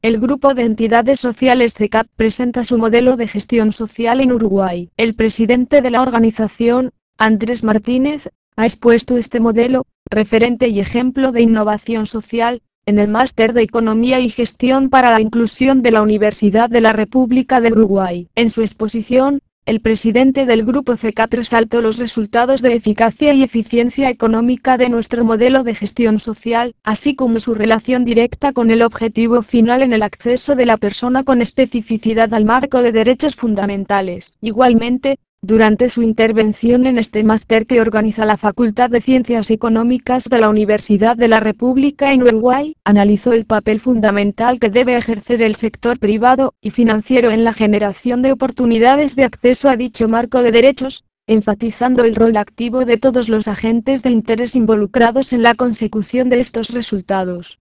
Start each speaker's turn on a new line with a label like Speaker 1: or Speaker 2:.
Speaker 1: El grupo de entidades sociales CECAP presenta su modelo de gestión social en Uruguay. El presidente de la organización, Andrés Martínez, ha expuesto este modelo, referente y ejemplo de innovación social, en el Máster de Economía y Gestión para la Inclusión de la Universidad de la República de Uruguay. En su exposición, el presidente del grupo CECAP resaltó los resultados de eficacia y eficiencia económica de nuestro modelo de gestión social, así como su relación directa con el objetivo final en el acceso de la persona con especificidad al marco de derechos fundamentales. Igualmente, durante su intervención en este máster que organiza la Facultad de Ciencias Económicas de la Universidad de la República en Uruguay, analizó el papel fundamental que debe ejercer el sector privado y financiero en la generación de oportunidades de acceso a dicho marco de derechos, enfatizando el rol activo de todos los agentes de interés involucrados en la consecución de estos resultados.